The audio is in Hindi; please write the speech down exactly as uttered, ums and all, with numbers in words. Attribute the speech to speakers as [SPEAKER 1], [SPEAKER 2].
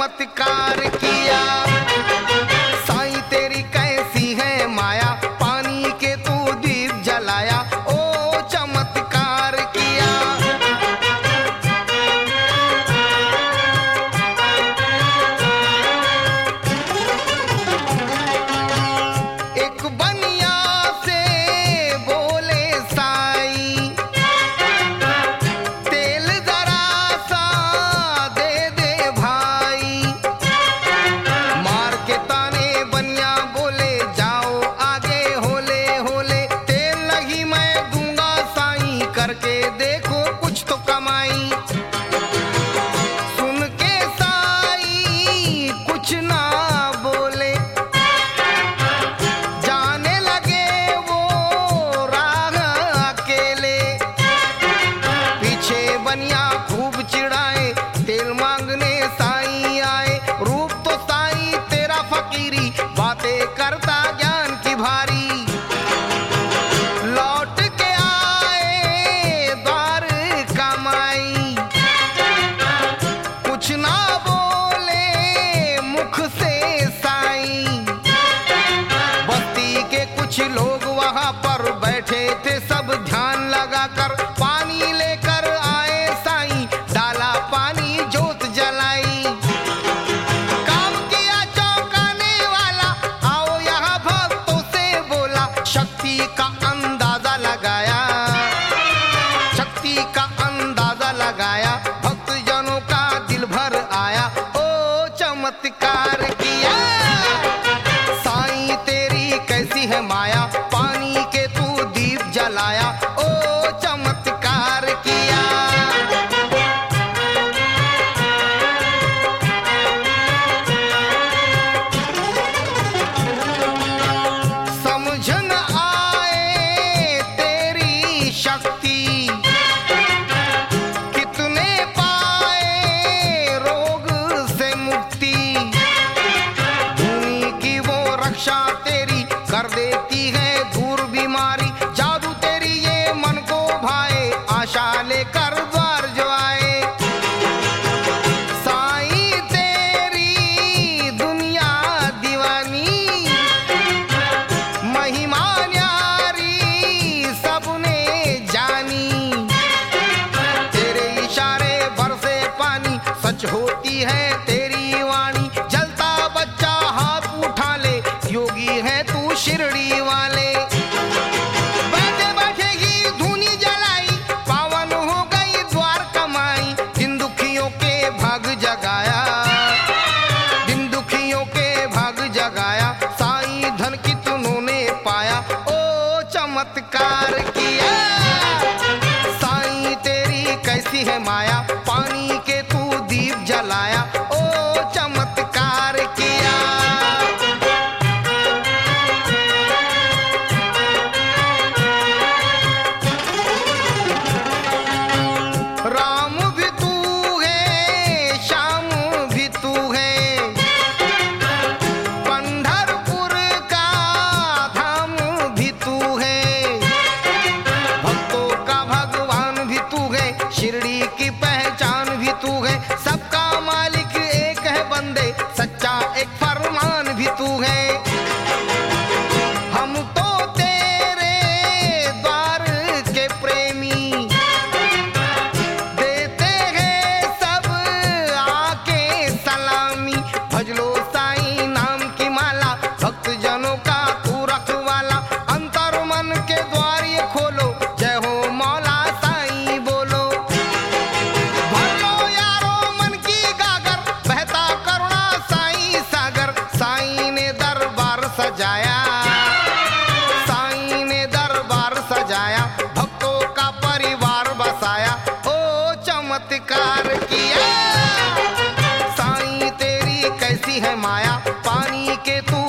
[SPEAKER 1] चमत्कार किया। साईं तेरी कैसी है माया, पानी के तू दीप जलाया, ओ चमत्कार किया। एक बनिया से बोले साईं, तेल जरा सा दे दे भाई। मार के ताने बनिया बोले जाओ आगे होले होले, तेल नहीं मैं दूंगा साईं, करके देखो कुछ तो कमाई। सुन के साईं कुछ ना बोले, जाने लगे वो राह अकेले। पीछे बनिया खूब चिढ़ाए, तेल मांगने साईं आए। रूप तो साईं तेरा फकीरी, बातें करता ज्ञान की भारी। लौट के आए द्वार कमाई, कुछ ना बोले मुख से साईं। बस्ती के कुछ लोग वहां पर बैठे थे, सब ध्यान लगाकर पानी लेकर आए साईं। डाला पानी जोत जलाई, काम किया चौंकाने वाला। आओ यहाँ भक्तों से बोला, शक्ति का अंदाजा लगाया, शक्ति का अंदाजा लगाया। भक्त जनों का दिल भर आया, ओ चमत्कार किया। साईं तेरी कैसी है माया, पानी के तू दीप जलाया, ओ चमत्कार किया। समझ न आए तेरी शक्ति, कितने पाए रोग से मुक्ति। भूमि की वो रक्षा तेरी कर देती है दूर बीमारी। जादू तेरी ये मन को भाए, आशा लेकर द्वार जो आए। साईं तेरी दुनिया दीवानी, महिमा न्यारी सबने जानी। तेरे इशारे बरसे पानी, सच होती है तेरी वाणी। जलता बच्चा हाथ उठा ले, योगी है तू शिरडी वाले। बैठे बैठे ही धूनी जलाई, पावन हो गई द्वार कमाई। दिन दुखियों के भाग जगाया, दिन दुखियों के भाग जगाया। साईं धन की तूने पाया, ओ चमत्कार किया। साईं तेरी कैसी है माया, पानी के तू दीप जलाया, ओ चमत्कार किया। राम भी तू है, श्याम भी तू है, पंढरपुर का धाम भी तू है। भक्तों का भगवान भी तू है, शिरडी की पहचान भी तू है। सबका मालिक एक है बंदे, सच्चा एक फरमान भी तू है। हम तो तेरे द्वार के प्रेमी, देते हैं सब आके सलामी। भज लो साईं नाम की माला, भक्त जनों का तू रखवाला। अंतर मन के द्वार ये खोलो, जय हो मौला साईं बोलो। भर लो यारो मन की गागर, बहता करुणा साईं सागर। साईं ने दरबार सजाया, साईं ने दरबार सजाया। भक्तों का परिवार बसाया, ओ चमत्कार किया। साईं तेरी कैसी है माया, पानी के तू